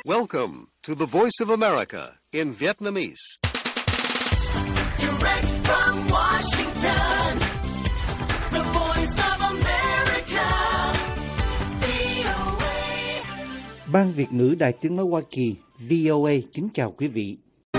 Welcome to the Voice of America in Vietnamese. Direct from Washington, the Voice of America, VOA. Ban Việt ngữ Đài Tiếng nói Hoa Kỳ, VOA kính chào quý vị.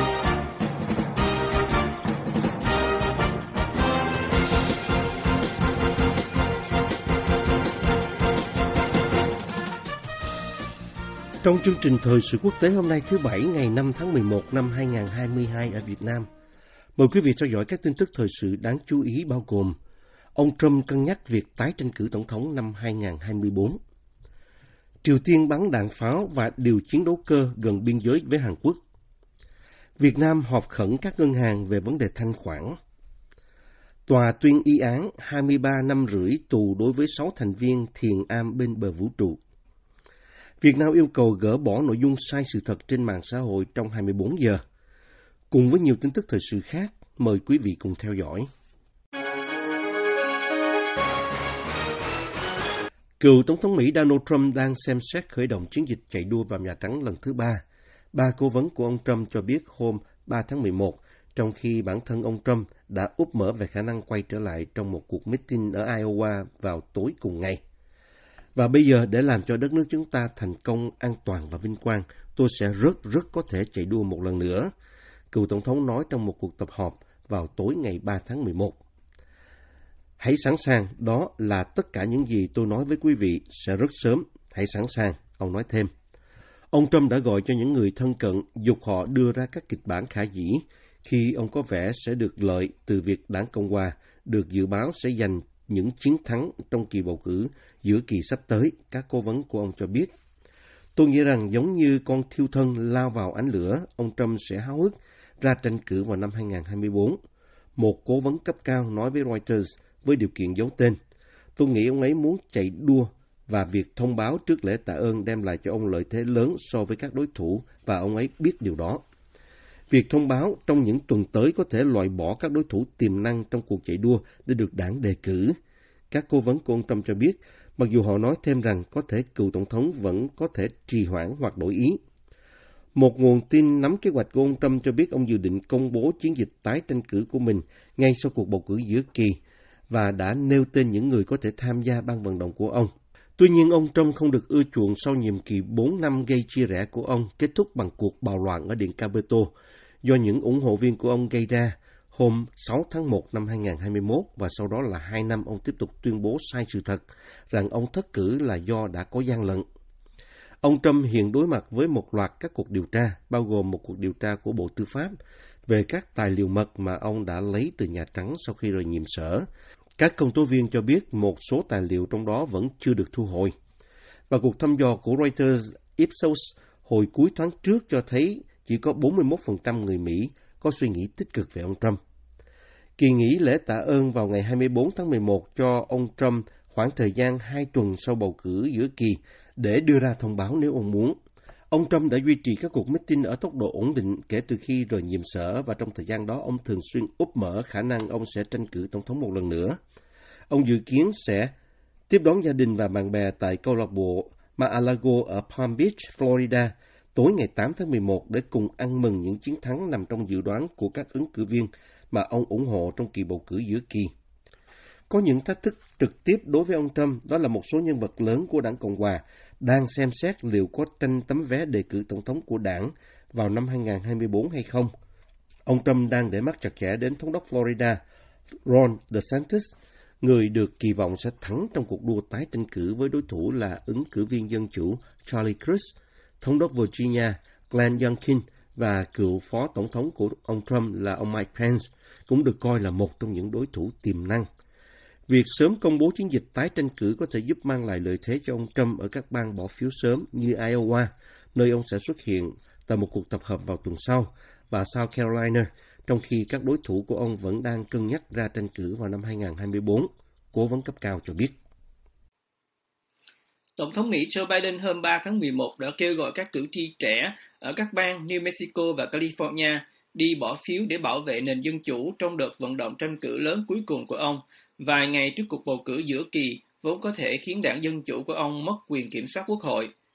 Trong chương trình thời sự quốc tế hôm nay thứ Bảy ngày 5 tháng 11 năm 2022 ở Việt Nam, mời quý vị theo dõi các tin tức thời sự đáng chú ý bao gồm: ông Trump cân nhắc việc tái tranh cử tổng thống năm 2024. Triều Tiên bắn đạn pháo và điều chiến đấu cơ gần biên giới với Hàn Quốc. Việt Nam họp khẩn các ngân hàng về vấn đề thanh khoản. Tòa tuyên y án 23 năm rưỡi tù đối với 6 thành viên thiền am bên bờ vũ trụ. Việt Nam yêu cầu gỡ bỏ nội dung sai sự thật trên mạng xã hội trong 24 giờ. Cùng với nhiều tin tức thời sự khác, mời quý vị cùng theo dõi. Cựu Tổng thống Mỹ Donald Trump đang xem xét khởi động chiến dịch chạy đua vào Nhà Trắng lần thứ 3. Ba cố vấn của ông Trump cho biết hôm 3 tháng 11, trong khi bản thân ông Trump đã úp mở về khả năng quay trở lại trong một cuộc meeting ở Iowa vào tối cùng ngày. Và bây giờ, để làm cho đất nước chúng ta thành công, an toàn và vinh quang, tôi sẽ rất có thể chạy đua một lần nữa, cựu Tổng thống nói trong một cuộc tập họp vào tối ngày 3 tháng 11. Hãy sẵn sàng, đó là tất cả những gì tôi nói với quý vị sẽ rất sớm. Hãy sẵn sàng, ông nói thêm. Ông Trump đã gọi cho những người thân cận, giục họ đưa ra các kịch bản khả dĩ khi ông có vẻ sẽ được lợi từ việc Đảng Cộng Hòa được dự báo sẽ giành những chiến thắng trong kỳ bầu cử giữa kỳ sắp tới, các cố vấn của ông cho biết. Tôi nghĩ rằng giống như con thiêu thân lao vào ánh lửa, ông Trump sẽ háo hức ra tranh cử vào năm 2024. Một cố vấn cấp cao nói với Reuters với điều kiện giấu tên. Tôi nghĩ ông ấy muốn chạy đua và việc thông báo trước lễ tạ ơn đem lại cho ông lợi thế lớn so với các đối thủ và ông ấy biết điều đó. Việc thông báo trong những tuần tới có thể loại bỏ các đối thủ tiềm năng trong cuộc chạy đua để được đảng đề cử. Các cố vấn của ông Trump cho biết, mặc dù họ nói thêm rằng có thể cựu tổng thống vẫn có thể trì hoãn hoặc đổi ý. Một nguồn tin nắm kế hoạch của ông Trump cho biết ông dự định công bố chiến dịch tái tranh cử của mình ngay sau cuộc bầu cử giữa kỳ và đã nêu tên những người có thể tham gia ban vận động của ông. Tuy nhiên, ông Trump không được ưa chuộng sau nhiệm kỳ 4 năm gây chia rẽ của ông kết thúc bằng cuộc bạo loạn ở Điện Capitol do những ủng hộ viên của ông gây ra hôm 6 tháng 1 năm 2021 và sau đó là 2 năm ông tiếp tục tuyên bố sai sự thật rằng ông thất cử là do đã có gian lận. Ông Trump hiện đối mặt với một loạt các cuộc điều tra, bao gồm một cuộc điều tra của Bộ Tư pháp về các tài liệu mật mà ông đã lấy từ Nhà Trắng sau khi rời nhiệm sở. Các công tố viên cho biết một số tài liệu trong đó vẫn chưa được thu hồi. Và cuộc thăm dò của Reuters Ipsos hồi cuối tháng trước cho thấy chỉ có 41% người Mỹ có suy nghĩ tích cực về ông Trump. Kỳ nghỉ lễ tạ ơn vào ngày 24 tháng 11 cho ông Trump khoảng thời gian 2 tuần sau bầu cử giữa kỳ để đưa ra thông báo nếu ông muốn. Ông Trump đã duy trì các cuộc meeting ở tốc độ ổn định kể từ khi rời nhiệm sở và trong thời gian đó ông thường xuyên úp mở khả năng ông sẽ tranh cử tổng thống một lần nữa. Ông dự kiến sẽ tiếp đón gia đình và bạn bè tại câu lạc bộ Mar-a-Lago ở Palm Beach, Florida tối ngày 8 tháng 11 để cùng ăn mừng những chiến thắng nằm trong dự đoán của các ứng cử viên mà ông ủng hộ trong kỳ bầu cử giữa kỳ. Có những thách thức trực tiếp đối với ông Trump, đó là một số nhân vật lớn của Đảng Cộng Hòa đang xem xét liệu có tranh tấm vé đề cử tổng thống của đảng vào năm 2024 hay không. Ông Trump đang để mắt chặt chẽ đến thống đốc Florida Ron DeSantis, người được kỳ vọng sẽ thắng trong cuộc đua tái tranh cử với đối thủ là ứng cử viên Dân Chủ Charlie Crist. Thống đốc Virginia Glenn Youngkin và cựu phó tổng thống của ông Trump là ông Mike Pence cũng được coi là một trong những đối thủ tiềm năng. Việc sớm công bố chiến dịch tái tranh cử có thể giúp mang lại lợi thế cho ông Trump ở các bang bỏ phiếu sớm như Iowa, nơi ông sẽ xuất hiện tại một cuộc tập hợp vào tuần sau, và South Carolina, trong khi các đối thủ của ông vẫn đang cân nhắc ra tranh cử vào năm 2024, cố vấn cấp cao cho biết. Tổng thống Mỹ Joe Biden hôm 3 tháng 11 đã kêu gọi các cử tri trẻ ở các bang New Mexico và California đi bỏ phiếu để bảo vệ nền dân chủ trong đợt vận động tranh cử lớn cuối cùng của ông, vài ngày trước cuộc bầu cử giữa kỳ vốn có thể khiến đảng Dân Chủ của ông mất quyền kiểm soát quốc hội.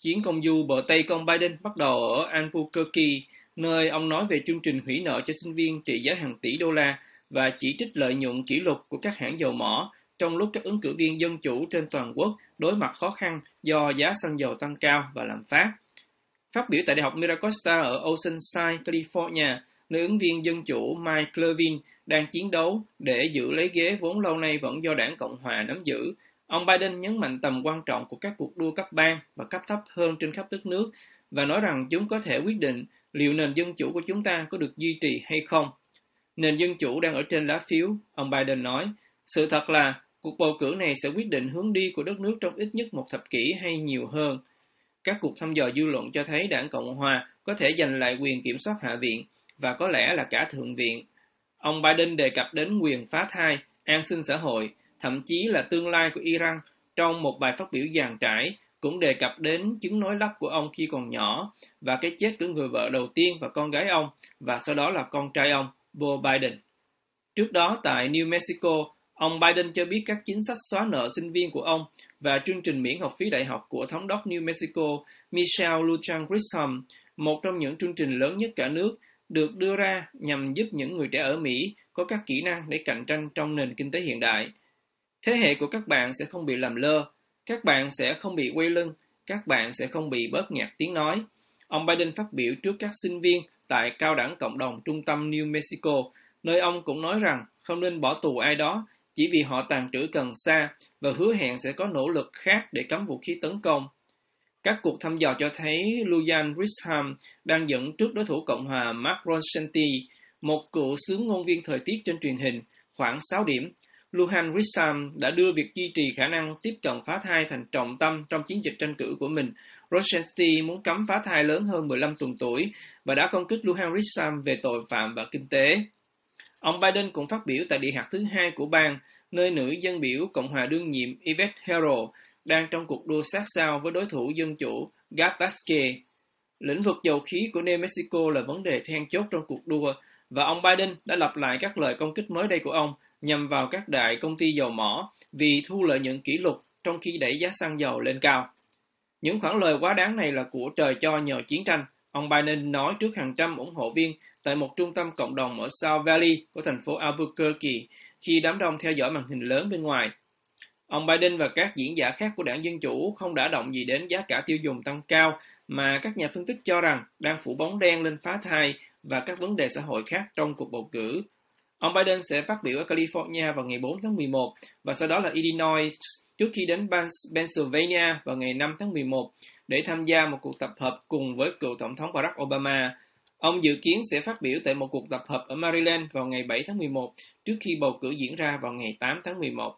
Chuyến công du bờ Tây của ông Biden bắt đầu ở Albuquerque, nơi ông nói về chương trình hủy nợ cho sinh viên trị giá hàng tỷ đô la và chỉ trích lợi nhuận kỷ lục của các hãng dầu mỏ trong lúc các ứng cử viên dân chủ trên toàn quốc đối mặt khó khăn do giá xăng dầu tăng cao và lạm phát. Phát biểu tại Đại học Miracosta ở Oceanside, California, nơi ứng viên dân chủ Mike Clevin đang chiến đấu để giữ lấy ghế vốn lâu nay vẫn do đảng Cộng hòa nắm giữ, ông Biden nhấn mạnh tầm quan trọng của các cuộc đua cấp bang và cấp thấp hơn trên khắp đất nước và nói rằng chúng có thể quyết định liệu nền dân chủ của chúng ta có được duy trì hay không. Nền dân chủ đang ở trên lá phiếu, ông Biden nói. Sự thật là cuộc bầu cử này sẽ quyết định hướng đi của đất nước trong ít nhất một thập kỷ hay nhiều hơn. Các cuộc thăm dò dư luận cho thấy đảng Cộng hòa có thể giành lại quyền kiểm soát Hạ viện và có lẽ là cả Thượng viện. Ông Biden đề cập đến quyền phá thai, an sinh xã hội, thậm chí là tương lai của Iran trong một bài phát biểu dàn trải, cũng đề cập đến chứng nói lắp của ông khi còn nhỏ và cái chết của người vợ đầu tiên và con gái ông và sau đó là con trai ông, Joe Biden. Trước đó tại New Mexico, ông Biden cho biết các chính sách xóa nợ sinh viên của ông và chương trình miễn học phí đại học của thống đốc New Mexico Michelle Lujan Grisham, một trong những chương trình lớn nhất cả nước, được đưa ra nhằm giúp những người trẻ ở Mỹ có các kỹ năng để cạnh tranh trong nền kinh tế hiện đại. Thế hệ của các bạn sẽ không bị làm lơ, các bạn sẽ không bị quay lưng, các bạn sẽ không bị bóp nghẹt tiếng nói. Ông Biden phát biểu trước các sinh viên tại Cao đẳng Cộng đồng Trung tâm New Mexico, nơi ông cũng nói rằng không nên bỏ tù ai đó chỉ vì họ tàng trữ cần sa và hứa hẹn sẽ có nỗ lực khác để cấm vũ khí tấn công. Các cuộc thăm dò cho thấy Lujan Grisham đang dẫn trước đối thủ Cộng hòa Mark Rossetti, một cựu xướng ngôn viên thời tiết trên truyền hình, khoảng 6 điểm. Lujan Grisham đã đưa việc duy trì khả năng tiếp cận phá thai thành trọng tâm trong chiến dịch tranh cử của mình. Rossetti muốn cấm phá thai lớn hơn 15 tuần tuổi và đã công kích Lujan Grisham về tội phạm và kinh tế. Ông Biden cũng phát biểu tại địa hạt thứ hai của bang, nơi nữ dân biểu Cộng hòa đương nhiệm Yvette Herrell đang trong cuộc đua sát sao với đối thủ dân chủ Gab Vazquez. Lĩnh vực dầu khí của New Mexico là vấn đề then chốt trong cuộc đua, và ông Biden đã lặp lại các lời công kích mới đây của ông nhằm vào các đại công ty dầu mỏ vì thu lợi nhuận kỷ lục trong khi đẩy giá xăng dầu lên cao. Những khoản lời quá đáng này là của trời cho nhờ chiến tranh, ông Biden nói trước hàng trăm ủng hộ viên tại một trung tâm cộng đồng ở South Valley của thành phố Albuquerque khi đám đông theo dõi màn hình lớn bên ngoài. Ông Biden và các diễn giả khác của đảng Dân Chủ không đả động gì đến giá cả tiêu dùng tăng cao mà các nhà phân tích cho rằng đang phủ bóng đen lên phá thai và các vấn đề xã hội khác trong cuộc bầu cử. Ông Biden sẽ phát biểu ở California vào ngày 4 tháng 11 và sau đó là Illinois trước khi đến Pennsylvania vào ngày 5 tháng 11 để tham gia một cuộc tập hợp cùng với cựu Tổng thống Barack Obama. Ông dự kiến sẽ phát biểu tại một cuộc tập hợp ở Maryland vào ngày 7 tháng 11 trước khi bầu cử diễn ra vào ngày 8 tháng 11.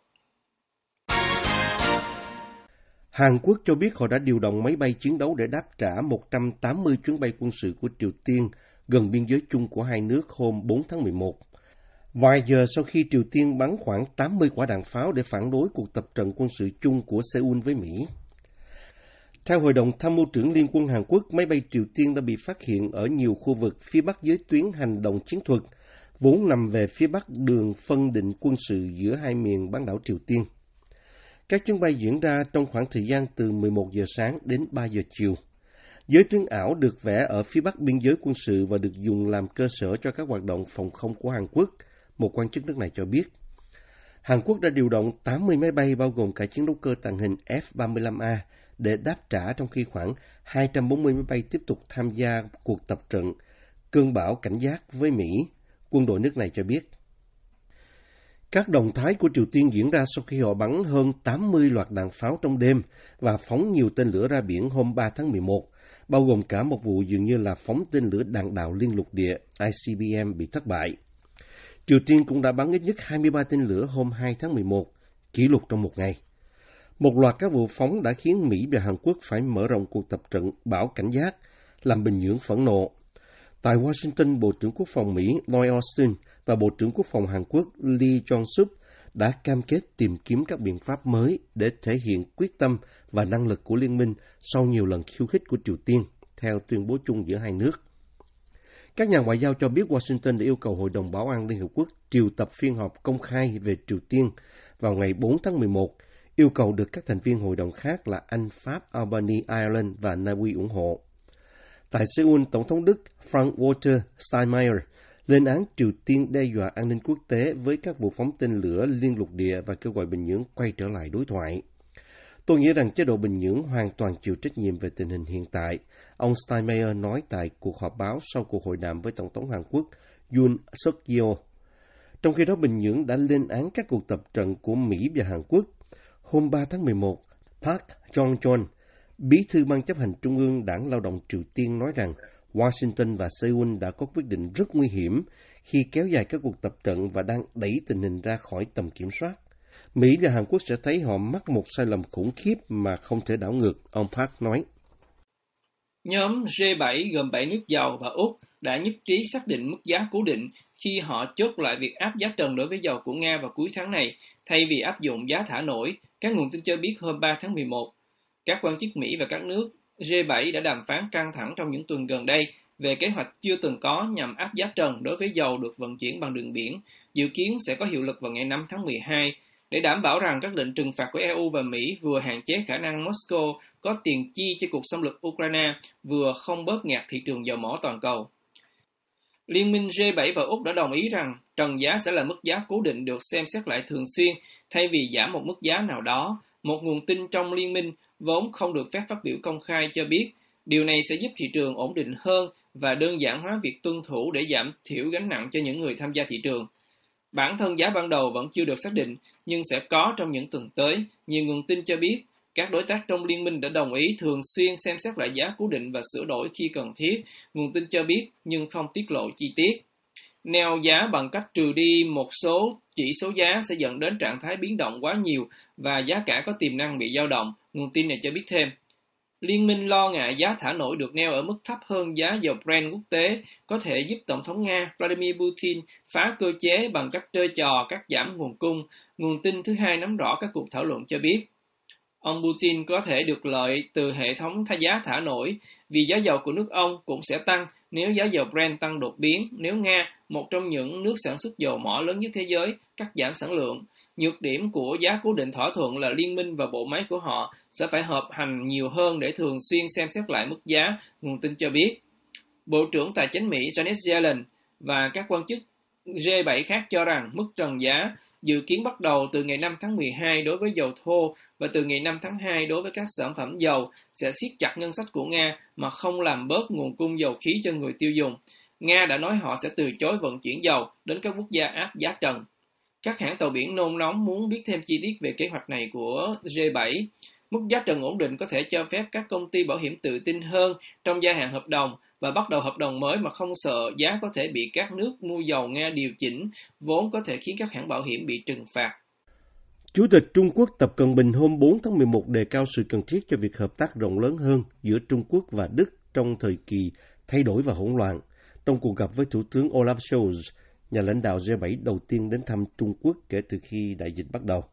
Hàn Quốc cho biết họ đã điều động máy bay chiến đấu để đáp trả 180 chuyến bay quân sự của Triều Tiên gần biên giới chung của hai nước hôm 4 tháng 11. Vài giờ sau khi Triều Tiên bắn khoảng 80 quả đạn pháo để phản đối cuộc tập trận quân sự chung của Seoul với Mỹ. Theo Hội đồng Tham mưu trưởng Liên quân Hàn Quốc, máy bay Triều Tiên đã bị phát hiện ở nhiều khu vực phía bắc giới tuyến hành động chiến thuật, vốn nằm về phía bắc đường phân định quân sự giữa hai miền bán đảo Triều Tiên. Các chuyến bay diễn ra trong khoảng thời gian từ 11 giờ sáng đến 3 giờ chiều. Giới tuyến ảo được vẽ ở phía bắc biên giới quân sự và được dùng làm cơ sở cho các hoạt động phòng không của Hàn Quốc, một quan chức nước này cho biết. Hàn Quốc đã điều động 80 máy bay bao gồm cả chiến đấu cơ tàng hình F-35A để đáp trả trong khi khoảng 240 máy bay tiếp tục tham gia cuộc tập trận cơn bão cảnh giác với Mỹ, quân đội nước này cho biết. Các động thái của Triều Tiên diễn ra sau khi họ bắn hơn 80 loạt đạn pháo trong đêm và phóng nhiều tên lửa ra biển hôm 3 tháng 11, bao gồm cả một vụ dường như là phóng tên lửa đạn đạo liên lục địa ICBM bị thất bại. Triều Tiên cũng đã bắn ít nhất 23 tên lửa hôm 2 tháng 11, kỷ lục trong một ngày. Một loạt các vụ phóng đã khiến Mỹ và Hàn Quốc phải mở rộng cuộc tập trận bão cảnh giác, làm Bình Nhưỡng phẫn nộ. Tại Washington, Bộ trưởng Quốc phòng Mỹ Lloyd Austin và Bộ trưởng Quốc phòng Hàn Quốc Lee Jong-suk đã cam kết tìm kiếm các biện pháp mới để thể hiện quyết tâm và năng lực của liên minh sau nhiều lần khiêu khích của Triều Tiên, theo tuyên bố chung giữa hai nước. Các nhà ngoại giao cho biết Washington đã yêu cầu Hội đồng Bảo an Liên Hợp Quốc triệu tập phiên họp công khai về Triều Tiên vào ngày 4 tháng 11, yêu cầu được các thành viên hội đồng khác là Anh, Pháp, Albany, Ireland và Na Uy ủng hộ. Tại Seoul, Tổng thống Đức Frank-Walter Steinmeier lên án Triều Tiên đe dọa an ninh quốc tế với các vụ phóng tên lửa liên lục địa và kêu gọi Bình Nhưỡng quay trở lại đối thoại. Tôi nghĩ rằng chế độ Bình Nhưỡng hoàn toàn chịu trách nhiệm về tình hình hiện tại, ông Steinmeier nói tại cuộc họp báo sau cuộc hội đàm với Tổng thống Hàn Quốc Yoon suk yeol. Trong khi đó, Bình Nhưỡng đã lên án các cuộc tập trận của Mỹ và Hàn Quốc. Hôm 3 tháng 11, Park Jong-chon, bí thư Ban chấp hành Trung ương Đảng Lao động Triều Tiên nói rằng Washington và Seoul đã có quyết định rất nguy hiểm khi kéo dài các cuộc tập trận và đang đẩy tình hình ra khỏi tầm kiểm soát. Mỹ và Hàn Quốc sẽ thấy họ mắc một sai lầm khủng khiếp mà không thể đảo ngược, ông Park nói. Nhóm G7 gồm 7 nước giàu và Úc đã nhất trí xác định mức giá cố định khi họ chốt lại việc áp giá trần đối với dầu của Nga vào cuối tháng này, thay vì áp dụng giá thả nổi, các nguồn tin cho biết hôm 3 tháng 11. Các quan chức Mỹ và các nước G7 đã đàm phán căng thẳng trong những tuần gần đây về kế hoạch chưa từng có nhằm áp giá trần đối với dầu được vận chuyển bằng đường biển, dự kiến sẽ có hiệu lực vào ngày 5 tháng 12, để đảm bảo rằng các lệnh trừng phạt của EU và Mỹ vừa hạn chế khả năng Moscow có tiền chi cho cuộc xâm lược Ukraine, vừa không bóp nghẹt thị trường dầu mỏ toàn cầu. Liên minh G7 và Úc đã đồng ý rằng trần giá sẽ là mức giá cố định được xem xét lại thường xuyên thay vì giảm một mức giá nào đó. Một nguồn tin trong liên minh vốn không được phép phát biểu công khai cho biết điều này sẽ giúp thị trường ổn định hơn và đơn giản hóa việc tuân thủ để giảm thiểu gánh nặng cho những người tham gia thị trường. Bản thân giá ban đầu vẫn chưa được xác định, nhưng sẽ có trong những tuần tới. Nhiều nguồn tin cho biết các đối tác trong liên minh đã đồng ý thường xuyên xem xét lại giá cố định và sửa đổi khi cần thiết, nguồn tin cho biết nhưng không tiết lộ chi tiết. Neo giá bằng cách trừ đi một số chỉ số giá sẽ dẫn đến trạng thái biến động quá nhiều và giá cả có tiềm năng bị dao động, nguồn tin này cho biết thêm. Liên minh lo ngại giá thả nổi được neo ở mức thấp hơn giá dầu Brent quốc tế có thể giúp Tổng thống Nga Vladimir Putin phá cơ chế bằng cách chơi trò cắt giảm nguồn cung, nguồn tin thứ hai nắm rõ các cuộc thảo luận cho biết. Ông Putin có thể được lợi từ hệ thống giá thả nổi vì giá dầu của nước ông cũng sẽ tăng nếu giá dầu Brent tăng đột biến, nếu Nga, một trong những nước sản xuất dầu mỏ lớn nhất thế giới, cắt giảm sản lượng. Nhược điểm của giá cố định thỏa thuận là liên minh và bộ máy của họ sẽ phải hợp hành nhiều hơn để thường xuyên xem xét lại mức giá, nguồn tin cho biết. Bộ trưởng Tài chính Mỹ Janet Yellen và các quan chức G7 khác cho rằng mức trần giá dự kiến bắt đầu từ ngày 5 tháng 12 đối với dầu thô và từ ngày 5 tháng 2 đối với các sản phẩm dầu sẽ siết chặt ngân sách của Nga mà không làm bớt nguồn cung dầu khí cho người tiêu dùng. Nga đã nói họ sẽ từ chối vận chuyển dầu đến các quốc gia áp giá trần. Các hãng tàu biển nôn nóng muốn biết thêm chi tiết về kế hoạch này của G7. Mức giá trần ổn định có thể cho phép các công ty bảo hiểm tự tin hơn trong gia hạn hợp đồng và bắt đầu hợp đồng mới mà không sợ giá có thể bị các nước mua dầu Nga điều chỉnh, vốn có thể khiến các hãng bảo hiểm bị trừng phạt. Chủ tịch Trung Quốc Tập Cận Bình hôm 4 tháng 11 đề cao sự cần thiết cho việc hợp tác rộng lớn hơn giữa Trung Quốc và Đức trong thời kỳ thay đổi và hỗn loạn, trong cuộc gặp với Thủ tướng Olaf Scholz, nhà lãnh đạo G7 đầu tiên đến thăm Trung Quốc kể từ khi đại dịch bắt đầu.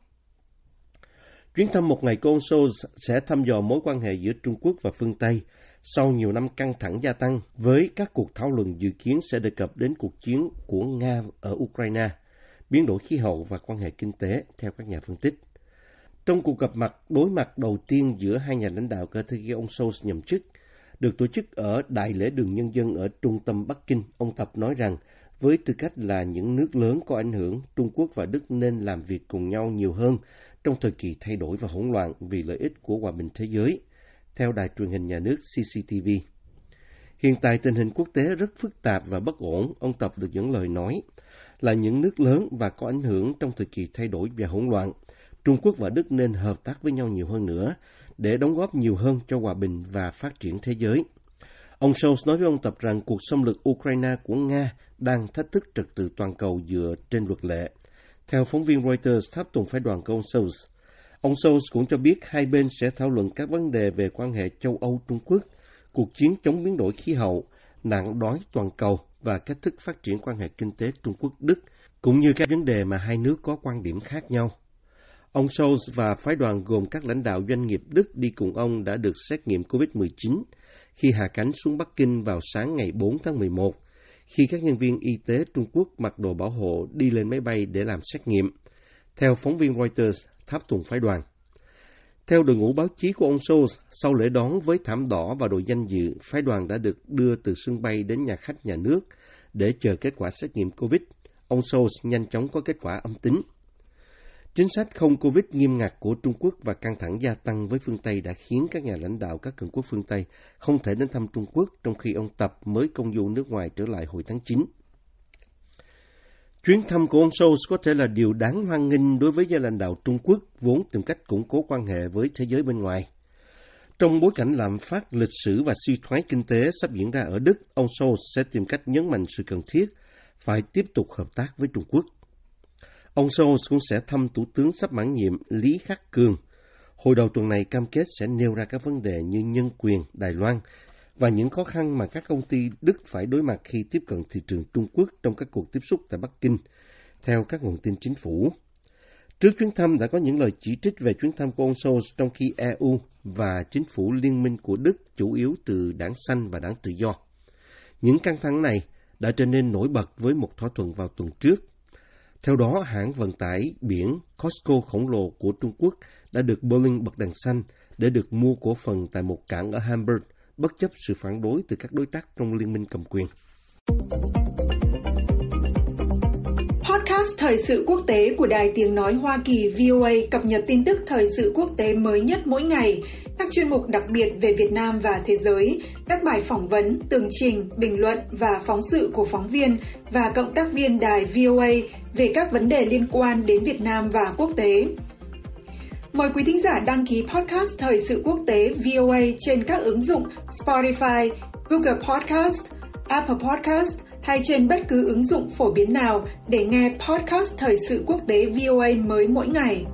Chuyến thăm một ngày của ông Scholz sẽ thăm dò mối quan hệ giữa Trung Quốc và phương Tây sau nhiều năm căng thẳng gia tăng, với các cuộc thảo luận dự kiến sẽ đề cập đến cuộc chiến của Nga ở Ukraine, biến đổi khí hậu và quan hệ kinh tế, theo các nhà phân tích. Trong cuộc gặp mặt đối mặt đầu tiên giữa hai nhà lãnh đạo kể từ khi ông Scholz nhậm chức, được tổ chức ở Đại lễ đường Nhân dân ở trung tâm Bắc Kinh, ông Tập nói rằng với tư cách là những nước lớn có ảnh hưởng, Trung Quốc và Đức nên làm việc cùng nhau nhiều hơn trong thời kỳ thay đổi và hỗn loạn vì lợi ích của hòa bình thế giới, theo đài truyền hình nhà nước CCTV. Hiện tại tình hình quốc tế rất phức tạp và bất ổn, ông Tập được dẫn lời nói, là những nước lớn và có ảnh hưởng trong thời kỳ thay đổi và hỗn loạn. Trung Quốc và Đức nên hợp tác với nhau nhiều hơn nữa để đóng góp nhiều hơn cho hòa bình và phát triển thế giới. Ông Scholz nói với ông Tập rằng cuộc xâm lược Ukraine của Nga đang thách thức trật tự toàn cầu dựa trên luật lệ. Theo phóng viên Reuters tháp tùng phái đoàn của ông Scholz cũng cho biết hai bên sẽ thảo luận các vấn đề về quan hệ châu Âu-Trung Quốc, cuộc chiến chống biến đổi khí hậu, nạn đói toàn cầu và cách thức phát triển quan hệ kinh tế Trung Quốc-Đức, cũng như các vấn đề mà hai nước có quan điểm khác nhau. Ông Scholz và phái đoàn gồm các lãnh đạo doanh nghiệp Đức đi cùng ông đã được xét nghiệm COVID-19 khi hạ cánh xuống Bắc Kinh vào sáng ngày 4 tháng 11, khi các nhân viên y tế Trung Quốc mặc đồ bảo hộ đi lên máy bay để làm xét nghiệm. Theo phóng viên Reuters, tháp tùng phái đoàn, Theo đội ngũ báo chí của ông Scholz, sau lễ đón với thảm đỏ và đội danh dự, phái đoàn đã được đưa từ sân bay đến nhà khách nhà nước để chờ kết quả xét nghiệm COVID. Ông Scholz nhanh chóng có kết quả âm tính. Chính sách không COVID nghiêm ngặt của Trung Quốc và căng thẳng gia tăng với phương Tây đã khiến các nhà lãnh đạo các cường quốc phương Tây không thể đến thăm Trung Quốc, trong khi ông Tập mới công du nước ngoài trở lại hồi tháng 9. Chuyến thăm của ông Scholz có thể là điều đáng hoan nghênh đối với nhà lãnh đạo Trung Quốc vốn tìm cách củng cố quan hệ với thế giới bên ngoài. Trong bối cảnh lạm phát lịch sử và suy thoái kinh tế sắp diễn ra ở Đức, ông Scholz sẽ tìm cách nhấn mạnh sự cần thiết phải tiếp tục hợp tác với Trung Quốc. Ông Scholz cũng sẽ thăm Thủ tướng sắp mãn nhiệm Lý Khắc Cường. Hồi đầu tuần này cam kết sẽ nêu ra các vấn đề như nhân quyền, Đài Loan và những khó khăn mà các công ty Đức phải đối mặt khi tiếp cận thị trường Trung Quốc trong các cuộc tiếp xúc tại Bắc Kinh, theo các nguồn tin chính phủ. Trước chuyến thăm đã có những lời chỉ trích về chuyến thăm của ông Scholz, trong khi EU và chính phủ liên minh của Đức chủ yếu từ Đảng Xanh và Đảng Tự do. Những căng thẳng này đã trở nên nổi bật với một thỏa thuận vào tuần trước. Theo đó, hãng vận tải biển COSCO khổng lồ của Trung Quốc đã được Berlin bật đèn xanh để được mua cổ phần tại một cảng ở Hamburg, bất chấp sự phản đối từ các đối tác trong liên minh cầm quyền. Podcast Thời sự quốc tế của Đài Tiếng Nói Hoa Kỳ VOA cập nhật tin tức thời sự quốc tế mới nhất mỗi ngày, các chuyên mục đặc biệt về Việt Nam và thế giới, các bài phỏng vấn, tường trình, bình luận và phóng sự của phóng viên và cộng tác viên đài VOA về các vấn đề liên quan đến Việt Nam và quốc tế. Mời quý thính giả đăng ký podcast Thời sự quốc tế VOA trên các ứng dụng Spotify, Google Podcast, Apple Podcast hay trên bất cứ ứng dụng phổ biến nào để nghe podcast Thời sự quốc tế VOA mới mỗi ngày.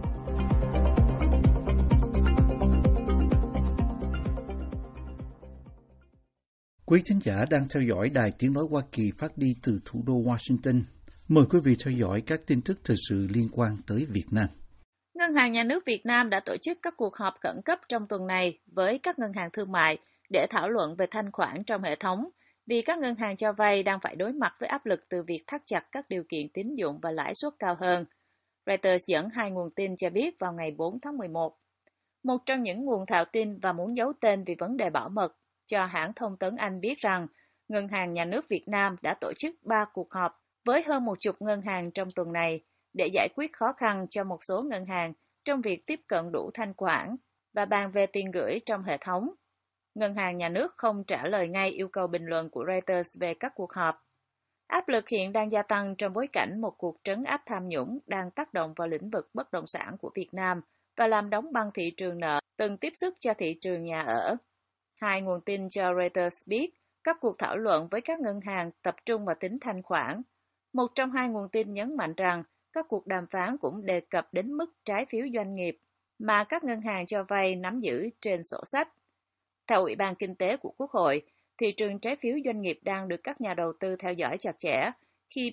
Quý thính giả đang theo dõi Đài Tiếng Nói Hoa Kỳ phát đi từ thủ đô Washington. Mời quý vị theo dõi các tin tức thời sự liên quan tới Việt Nam. Ngân hàng Nhà nước Việt Nam đã tổ chức các cuộc họp khẩn cấp trong tuần này với các ngân hàng thương mại để thảo luận về thanh khoản trong hệ thống, vì các ngân hàng cho vay đang phải đối mặt với áp lực từ việc thắt chặt các điều kiện tín dụng và lãi suất cao hơn. Reuters dẫn hai nguồn tin cho biết vào ngày 4 tháng 11. Một trong những nguồn thạo tin và muốn giấu tên vì vấn đề bảo mật cho hãng thông tấn Anh biết rằng Ngân hàng Nhà nước Việt Nam đã tổ chức 3 cuộc họp với hơn 10 ngân hàng trong tuần này để giải quyết khó khăn cho một số ngân hàng trong việc tiếp cận đủ thanh khoản và bàn về tiền gửi trong hệ thống. Ngân hàng Nhà nước không trả lời ngay yêu cầu bình luận của Reuters về các cuộc họp. Áp lực hiện đang gia tăng trong bối cảnh một cuộc trấn áp tham nhũng đang tác động vào lĩnh vực bất động sản của Việt Nam và làm đóng băng thị trường nợ từng tiếp sức cho thị trường nhà ở. Hai nguồn tin cho Reuters biết các cuộc thảo luận với các ngân hàng tập trung vào tính thanh khoản. Một trong hai nguồn tin nhấn mạnh rằng các cuộc đàm phán cũng đề cập đến mức trái phiếu doanh nghiệp mà các ngân hàng cho vay nắm giữ trên sổ sách. Theo Ủy ban Kinh tế của Quốc hội, thị trường trái phiếu doanh nghiệp đang được các nhà đầu tư theo dõi chặt chẽ khi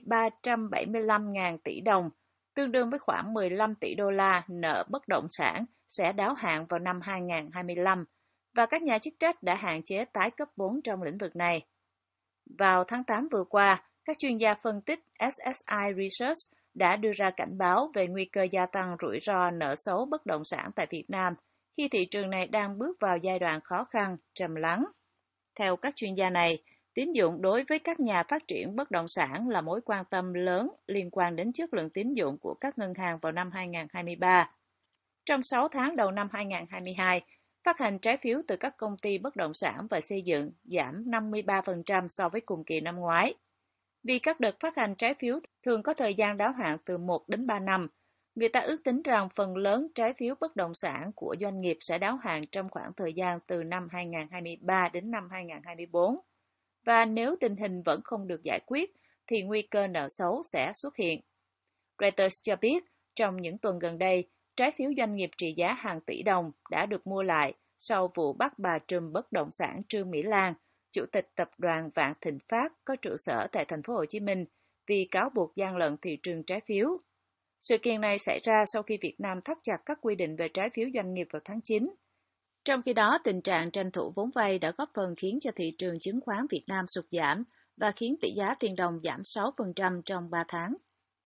375.000 tỷ đồng, tương đương với khoảng 15 tỷ đô la nợ bất động sản sẽ đáo hạn vào năm 2025, và các nhà chức trách đã hạn chế tái cấp vốn trong lĩnh vực này. Vào tháng 8 vừa qua, các chuyên gia phân tích SSI Research đã đưa ra cảnh báo về nguy cơ gia tăng rủi ro nợ xấu bất động sản tại Việt Nam khi thị trường này đang bước vào giai đoạn khó khăn, trầm lắng. Theo các chuyên gia này, tín dụng đối với các nhà phát triển bất động sản là mối quan tâm lớn liên quan đến chất lượng tín dụng của các ngân hàng vào năm 2023. Trong 6 tháng đầu năm 2022, phát hành trái phiếu từ các công ty bất động sản và xây dựng giảm 53% so với cùng kỳ năm ngoái. Vì các đợt phát hành trái phiếu thường có thời gian đáo hạn từ 1 đến 3 năm, người ta ước tính rằng phần lớn trái phiếu bất động sản của doanh nghiệp sẽ đáo hạn trong khoảng thời gian từ năm 2023 đến năm 2024. Và nếu tình hình vẫn không được giải quyết, thì nguy cơ nợ xấu sẽ xuất hiện. Reuters cho biết, trong những tuần gần đây, trái phiếu doanh nghiệp trị giá hàng tỷ đồng đã được mua lại sau vụ bắt bà trùm bất động sản Trương Mỹ Lan, chủ tịch tập đoàn Vạn Thịnh Phát có trụ sở tại thành phố Hồ Chí Minh, vì cáo buộc gian lận thị trường trái phiếu. Sự kiện này xảy ra sau khi Việt Nam thắt chặt các quy định về trái phiếu doanh nghiệp vào tháng 9. Trong khi đó, tình trạng tranh thủ vốn vay đã góp phần khiến cho thị trường chứng khoán Việt Nam sụt giảm và khiến tỷ giá tiền đồng giảm 6% trong 3 tháng.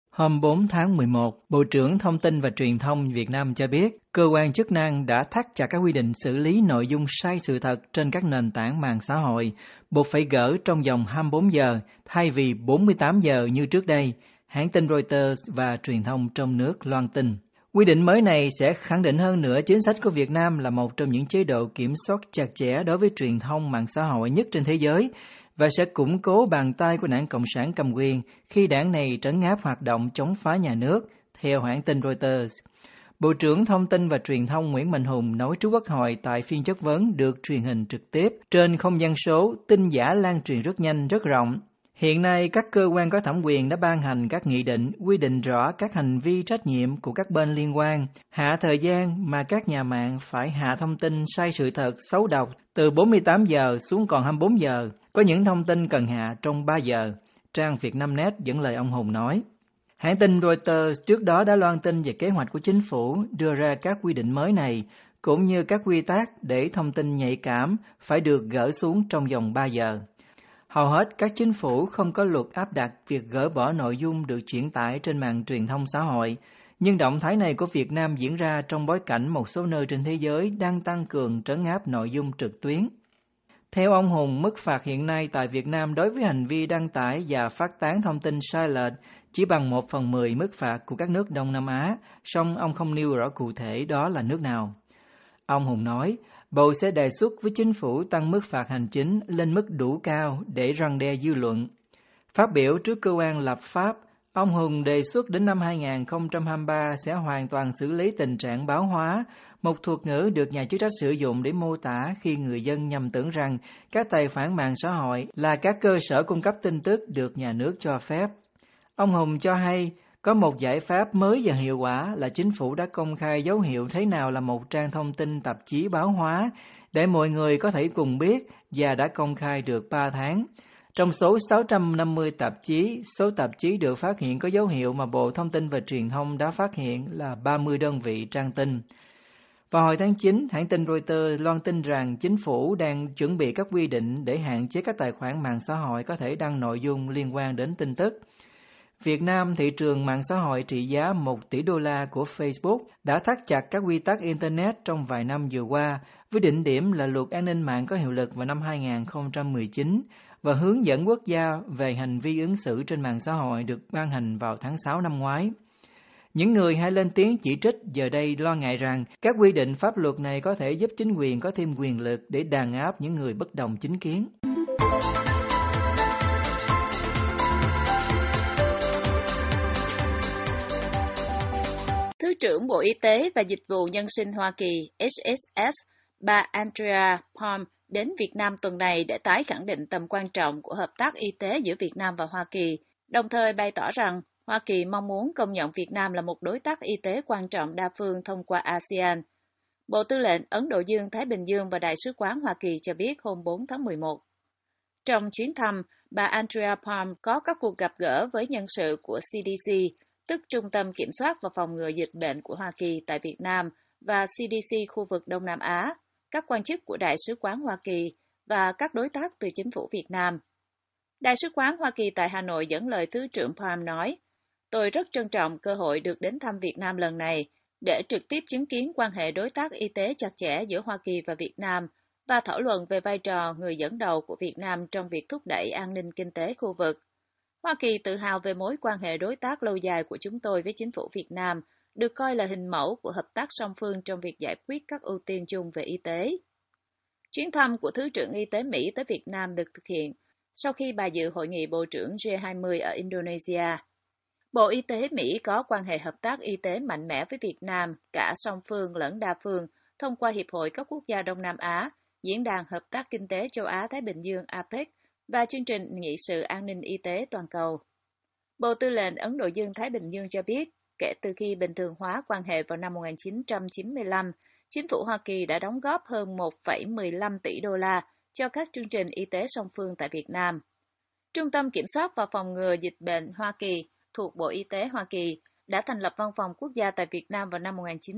Hôm 4 tháng 11, Bộ trưởng Thông tin và Truyền thông Việt Nam cho biết, cơ quan chức năng đã thắt chặt các quy định xử lý nội dung sai sự thật trên các nền tảng mạng xã hội, buộc phải gỡ trong vòng 24 giờ thay vì 48 giờ như trước đây, hãng tin Reuters và truyền thông trong nước loan tin. Quy định mới này sẽ khẳng định hơn nữa chính sách của Việt Nam là một trong những chế độ kiểm soát chặt chẽ đối với truyền thông mạng xã hội nhất trên thế giới, và sẽ củng cố bàn tay của đảng Cộng sản cầm quyền khi đảng này trấn áp hoạt động chống phá nhà nước, theo hãng tin Reuters. Bộ trưởng Thông tin và Truyền thông Nguyễn Mạnh Hùng nói trước Quốc hội tại phiên chất vấn được truyền hình trực tiếp trên không gian số, tin giả lan truyền rất nhanh, rất rộng. Hiện nay, các cơ quan có thẩm quyền đã ban hành các nghị định quy định rõ các hành vi trách nhiệm của các bên liên quan, hạ thời gian mà các nhà mạng phải hạ thông tin sai sự thật, xấu độc từ 48 giờ xuống còn 24 giờ. Có những thông tin cần hạ trong 3 giờ, trang Vietnamnet dẫn lời ông Hùng nói. Hãng tin Reuters trước đó đã loan tin về kế hoạch của chính phủ đưa ra các quy định mới này, cũng như các quy tắc để thông tin nhạy cảm phải được gỡ xuống trong vòng 3 giờ. Hầu hết các chính phủ không có luật áp đặt việc gỡ bỏ nội dung được chuyển tải trên mạng truyền thông xã hội, nhưng động thái này của Việt Nam diễn ra trong bối cảnh một số nơi trên thế giới đang tăng cường trấn áp nội dung trực tuyến. Theo ông Hùng, mức phạt hiện nay tại Việt Nam đối với hành vi đăng tải và phát tán thông tin sai lệch chỉ bằng 1/10 mức phạt của các nước Đông Nam Á, song ông không nêu rõ cụ thể đó là nước nào. Ông Hùng nói, Bộ sẽ đề xuất với chính phủ tăng mức phạt hành chính lên mức đủ cao để răn đe dư luận. Phát biểu trước cơ quan lập pháp, ông Hùng đề xuất đến năm 2023 sẽ hoàn toàn xử lý tình trạng báo hóa, một thuật ngữ được nhà chức trách sử dụng để mô tả khi người dân nhầm tưởng rằng các tài khoản mạng xã hội là các cơ sở cung cấp tin tức được nhà nước cho phép. Ông Hùng cho hay, có một giải pháp mới và hiệu quả là chính phủ đã công khai dấu hiệu thế nào là một trang thông tin tạp chí báo hóa để mọi người có thể cùng biết, và đã công khai được 3 tháng. Trong số 650 tạp chí, số tạp chí được phát hiện có dấu hiệu mà Bộ Thông tin và Truyền thông đã phát hiện là 30 đơn vị trang tin. Vào hồi tháng 9, hãng tin Reuters loan tin rằng chính phủ đang chuẩn bị các quy định để hạn chế các tài khoản mạng xã hội có thể đăng nội dung liên quan đến tin tức. Việt Nam, thị trường mạng xã hội trị giá 1 tỷ đô la của Facebook, đã thắt chặt các quy tắc Internet trong vài năm vừa qua, với đỉnh điểm là luật an ninh mạng có hiệu lực vào năm 2019 và hướng dẫn quốc gia về hành vi ứng xử trên mạng xã hội được ban hành vào tháng 6 năm ngoái. Những người hay lên tiếng chỉ trích giờ đây lo ngại rằng các quy định pháp luật này có thể giúp chính quyền có thêm quyền lực để đàn áp những người bất đồng chính kiến. Thứ trưởng Bộ Y tế và Dịch vụ Nhân sinh Hoa Kỳ HHS, bà Andrea Palm đến Việt Nam tuần này để tái khẳng định tầm quan trọng của hợp tác y tế giữa Việt Nam và Hoa Kỳ, đồng thời bày tỏ rằng Hoa Kỳ mong muốn công nhận Việt Nam là một đối tác y tế quan trọng đa phương thông qua ASEAN. Bộ Tư lệnh Ấn Độ Dương-Thái Bình Dương và Đại sứ quán Hoa Kỳ cho biết hôm 4 tháng 11. Trong chuyến thăm, bà Andrea Palm có các cuộc gặp gỡ với nhân sự của CDC, tức Trung tâm Kiểm soát và Phòng ngừa Dịch bệnh của Hoa Kỳ tại Việt Nam và CDC khu vực Đông Nam Á, các quan chức của Đại sứ quán Hoa Kỳ và các đối tác từ chính phủ Việt Nam. Đại sứ quán Hoa Kỳ tại Hà Nội dẫn lời Thứ trưởng Palm nói, tôi rất trân trọng cơ hội được đến thăm Việt Nam lần này để trực tiếp chứng kiến quan hệ đối tác y tế chặt chẽ giữa Hoa Kỳ và Việt Nam và thảo luận về vai trò người dẫn đầu của Việt Nam trong việc thúc đẩy an ninh kinh tế khu vực. Hoa Kỳ tự hào về mối quan hệ đối tác lâu dài của chúng tôi với chính phủ Việt Nam, được coi là hình mẫu của hợp tác song phương trong việc giải quyết các ưu tiên chung về y tế. Chuyến thăm của Thứ trưởng Y tế Mỹ tới Việt Nam được thực hiện sau khi bà dự hội nghị Bộ trưởng G20 ở Indonesia. Bộ Y tế Mỹ có quan hệ hợp tác y tế mạnh mẽ với Việt Nam, cả song phương lẫn đa phương, thông qua Hiệp hội các quốc gia Đông Nam Á, Diễn đàn Hợp tác Kinh tế Châu Á-Thái Bình Dương APEC và chương trình nghị sự an ninh y tế toàn cầu. Bộ Tư lệnh Ấn Độ Dương-Thái Bình Dương cho biết, kể từ khi bình thường hóa quan hệ vào năm 1995, chính phủ Hoa Kỳ đã đóng góp hơn 1,15 tỷ đô la cho các chương trình y tế song phương tại Việt Nam. Trung tâm Kiểm soát và Phòng ngừa Dịch bệnh Hoa Kỳ thuộc Bộ Y tế Hoa Kỳ đã thành lập văn phòng quốc gia tại Việt Nam vào năm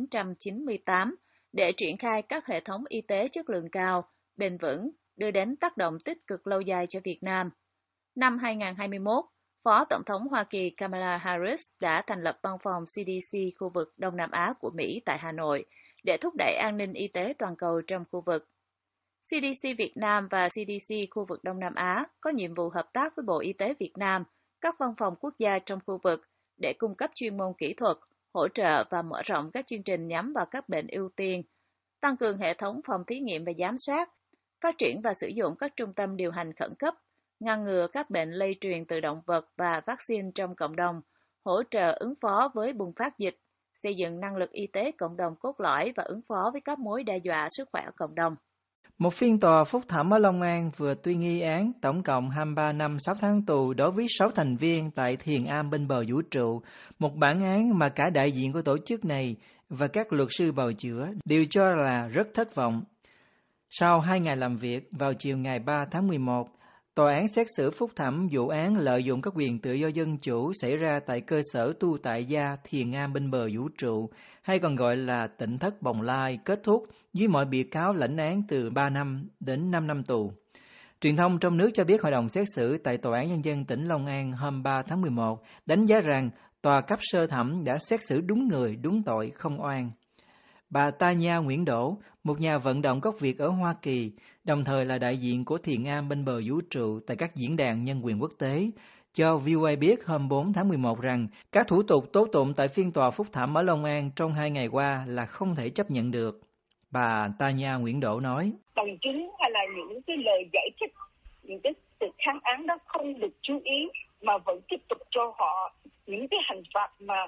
1998 để triển khai các hệ thống y tế chất lượng cao, bền vững, đưa đến tác động tích cực lâu dài cho Việt Nam. Năm 2021, Phó Tổng thống Hoa Kỳ Kamala Harris đã thành lập văn phòng CDC khu vực Đông Nam Á của Mỹ tại Hà Nội để thúc đẩy an ninh y tế toàn cầu trong khu vực. CDC Việt Nam và CDC khu vực Đông Nam Á có nhiệm vụ hợp tác với Bộ Y tế Việt Nam, các văn phòng quốc gia trong khu vực để cung cấp chuyên môn kỹ thuật, hỗ trợ và mở rộng các chương trình nhắm vào các bệnh ưu tiên, tăng cường hệ thống phòng thí nghiệm và giám sát, phát triển và sử dụng các trung tâm điều hành khẩn cấp, ngăn ngừa các bệnh lây truyền từ động vật và vaccine trong cộng đồng, hỗ trợ ứng phó với bùng phát dịch, xây dựng năng lực y tế cộng đồng cốt lõi và ứng phó với các mối đe dọa sức khỏe cộng đồng. Một phiên tòa phúc thẩm ở Long An vừa tuyên y án tổng cộng 23 năm 6 tháng tù đối với 6 thành viên tại Thiền Am bên bờ vũ trụ, một bản án mà cả đại diện của tổ chức này và các luật sư bào chữa đều cho là rất thất vọng. Sau 2 ngày làm việc, vào chiều ngày 3 tháng 11, tòa án xét xử phúc thẩm vụ án lợi dụng các quyền tự do dân chủ xảy ra tại cơ sở tu tại gia Thiền Am bên bờ vũ trụ, hay còn gọi là Tỉnh Thất Bồng Lai, kết thúc với mọi bị cáo lãnh án từ 3 năm đến 5 năm tù. Truyền thông trong nước cho biết hội đồng xét xử tại Tòa án Nhân dân tỉnh Long An hôm 3 tháng 11 đánh giá rằng tòa cấp sơ thẩm đã xét xử đúng người, đúng tội, không oan. Bà Tanya Nguyễn Đỗ, một nhà vận động gốc Việt ở Hoa Kỳ, đồng thời là đại diện của Thiền Am bên bờ vũ trụ tại các diễn đàn nhân quyền quốc tế, cho VOA biết hôm 4 tháng 11 rằng các thủ tục tố tụng tại phiên tòa phúc thẩm ở Long An trong 2 ngày qua là không thể chấp nhận được. Bà Tanya Nguyễn Đỗ nói, bằng chứng hay là những cái lời giải thích, những cái sự kháng án đó không được chú ý mà vẫn tiếp tục cho họ những cái hình phạt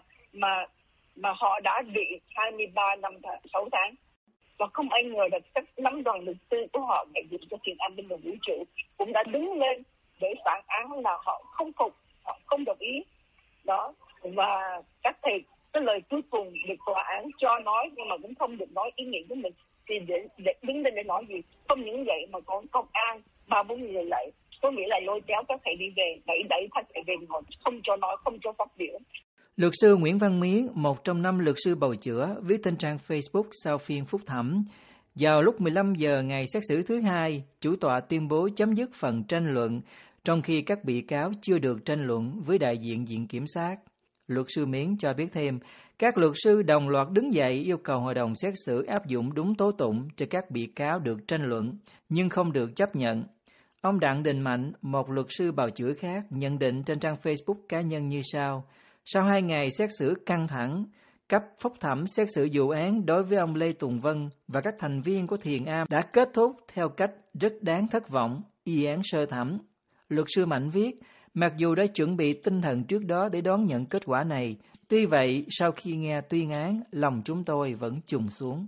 mà họ đã bị 23 năm 6 tháng. Và không ai ngờ là các nắm đoàn luật sư của họ đại diện cho Thiền Am bên bờ vũ trụ cũng đã đứng lên để phản án là họ không phục, họ không đồng ý. Đó, và các thầy cái lời cuối cùng được tòa án cho nói nhưng mà cũng không được nói ý nghĩa của mình, thì để đứng lên để nói gì. Không những vậy mà còn công an 3-4 người lại, có nghĩa là lôi kéo các thầy đi về, đẩy các thầy về ngồi, không cho nói, không cho phát biểu. Luật sư Nguyễn Văn Miến, một trong 5 luật sư bào chữa, viết trên trang Facebook sau phiên phúc thẩm. Vào lúc 15 giờ ngày xét xử thứ hai, chủ tọa tuyên bố chấm dứt phần tranh luận, trong khi các bị cáo chưa được tranh luận với đại diện viện kiểm sát. Luật sư Miến cho biết thêm, các luật sư đồng loạt đứng dậy yêu cầu hội đồng xét xử áp dụng đúng tố tụng cho các bị cáo được tranh luận, nhưng không được chấp nhận. Ông Đặng Đình Mạnh, một luật sư bào chữa khác, nhận định trên trang Facebook cá nhân như sau. Sau 2 ngày xét xử căng thẳng, cấp phúc thẩm xét xử vụ án đối với ông Lê Tùng Vân và các thành viên của Thiền Am đã kết thúc theo cách rất đáng thất vọng, y án sơ thẩm. Luật sư Mạnh viết, mặc dù đã chuẩn bị tinh thần trước đó để đón nhận kết quả này, tuy vậy sau khi nghe tuyên án, lòng chúng tôi vẫn trùng xuống.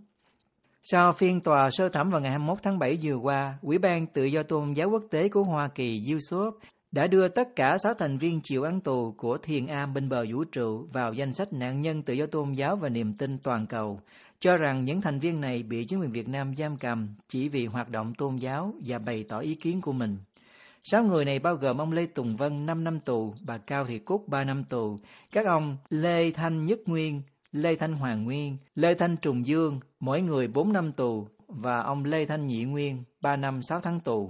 Sau phiên tòa sơ thẩm vào ngày 21 tháng 7 vừa qua, Ủy ban Tự do Tôn giáo Quốc tế của Hoa Kỳ USOP đã đưa tất cả 6 thành viên chịu án tù của Thiền Am bên bờ vũ trụ vào danh sách nạn nhân tự do tôn giáo và niềm tin toàn cầu, cho rằng những thành viên này bị chính quyền Việt Nam giam cầm chỉ vì hoạt động tôn giáo và bày tỏ ý kiến của mình. 6 người này bao gồm ông Lê Tùng Vân 5 năm tù, bà Cao Thị Cúc 3 năm tù, các ông Lê Thanh Nhất Nguyên, Lê Thanh Hoàng Nguyên, Lê Thanh Trùng Dương, mỗi người 4 năm tù, và ông Lê Thanh Nhị Nguyên 3 năm 6 tháng tù.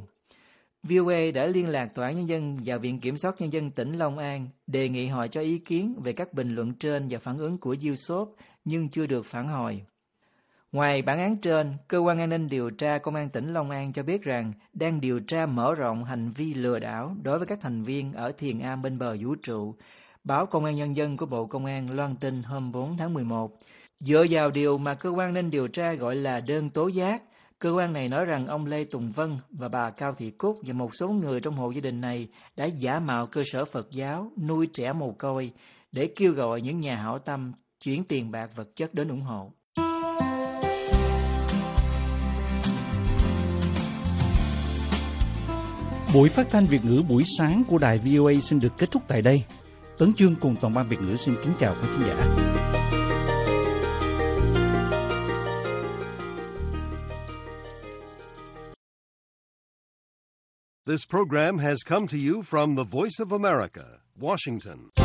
VOA đã liên lạc Tòa án Nhân dân và Viện Kiểm soát Nhân dân tỉnh Long An đề nghị họ cho ý kiến về các bình luận trên và phản ứng của USOP nhưng chưa được phản hồi. Ngoài bản án trên, Cơ quan An ninh Điều tra Công an tỉnh Long An cho biết rằng đang điều tra mở rộng hành vi lừa đảo đối với các thành viên ở Thiền Am bên bờ vũ trụ. Báo Công an Nhân dân của Bộ Công an loan tin hôm 4 tháng 11. Dựa vào điều mà Cơ quan An ninh Điều tra gọi là đơn tố giác, cơ quan này nói rằng ông Lê Tùng Vân và bà Cao Thị Cúc và một số người trong hộ gia đình này đã giả mạo cơ sở Phật giáo nuôi trẻ mồ côi để kêu gọi những nhà hảo tâm chuyển tiền bạc vật chất đến ủng hộ. Buổi phát thanh Việt ngữ buổi sáng của đài VOA xin được kết thúc tại đây. Tấn Chương cùng toàn ban Việt ngữ xin kính chào quý khán giả. This program has come to you from the Voice of America, Washington.